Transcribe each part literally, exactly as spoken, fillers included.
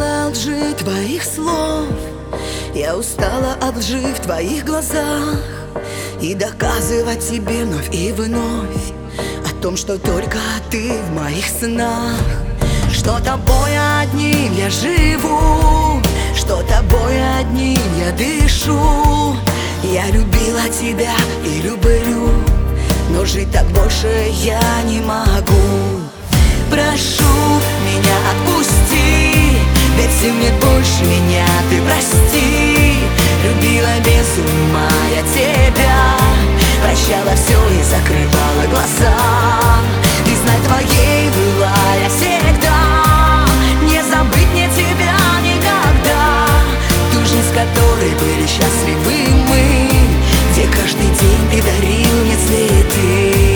устала от лжи твоих слов, я устала от лжи в твоих глазах, и доказывать тебе вновь и вновь о том, что только ты в моих снах. Что тобой одним я живу, что тобой одним я дышу. Я любила тебя и люблю, но жить так больше я не могу. Прошу, меня отпусти, ведь сил нет больше меня, ты прости. Любила без ума я тебя, прощала все и закрывала глаза. Ты знай, твоей была я всегда, не забыть мне тебя никогда. Ту жизнь, с которой были счастливы мы, где каждый день ты дарил мне цветы.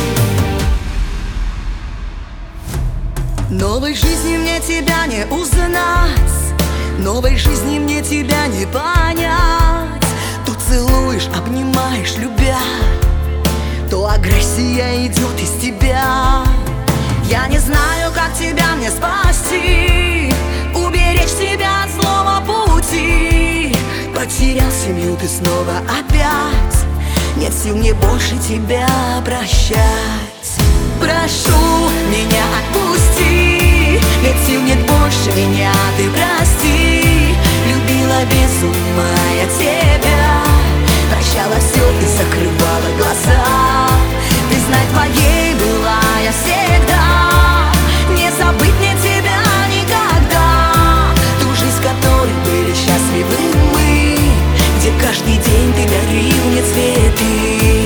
Новой жизни мне тебя не узнать, новой жизни мне тебя не понять. То целуешь, обнимаешь, любя, то агрессия идет из тебя. Я не знаю, как тебя мне спасти, уберечь тебя от злого пути. Потерял семью ты снова опять, нет сил мне больше тебя прощать. Прошу, меня отпусти, ведь сил нет больше меня, ты прости. Любила без ума я тебя, прощала все и закрывала глаза. Ты знай, твоей была я всегда, не забыть мне тебя никогда. Ту жизнь, с которой были счастливы мы, где каждый день ты дарил мне цветы.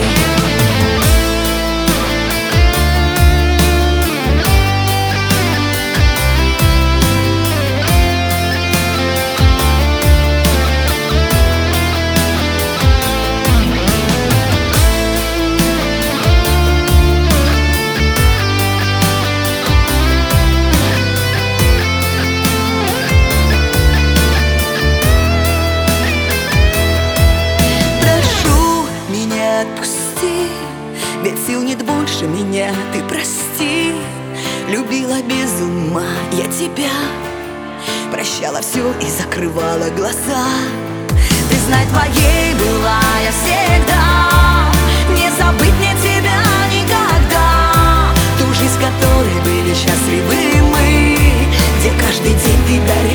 Отпусти, ведь сил нет больше меня, ты прости. Любила без ума я тебя, прощала все и закрывала глаза. Ты знай, твоей была я всегда, не забыть мне тебя никогда. Ту жизнь, с которой были счастливы мы, где каждый день ты дарил